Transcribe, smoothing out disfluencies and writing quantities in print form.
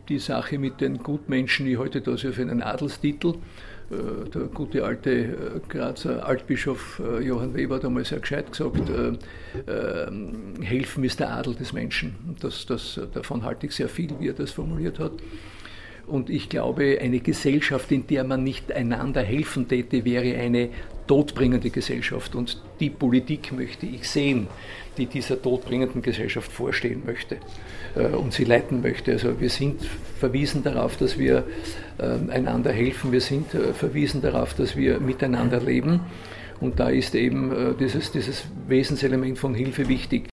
die Sache mit den Gutmenschen, ich halte das ja für einen Adelstitel. Der gute alte Grazer Altbischof Johann Weber hat einmal sehr gescheit gesagt, helfen ist der Adel des Menschen. Davon halte ich sehr viel, wie er das formuliert hat. Und ich glaube, eine Gesellschaft, in der man nicht einander helfen täte, wäre eine todbringende Gesellschaft. Und die Politik möchte ich sehen, die dieser todbringenden Gesellschaft vorstehen möchte und sie leiten möchte. Also wir sind verwiesen darauf, dass wir einander helfen. Wir sind verwiesen darauf, dass wir miteinander leben. Und da ist eben dieses Wesenselement von Hilfe wichtig.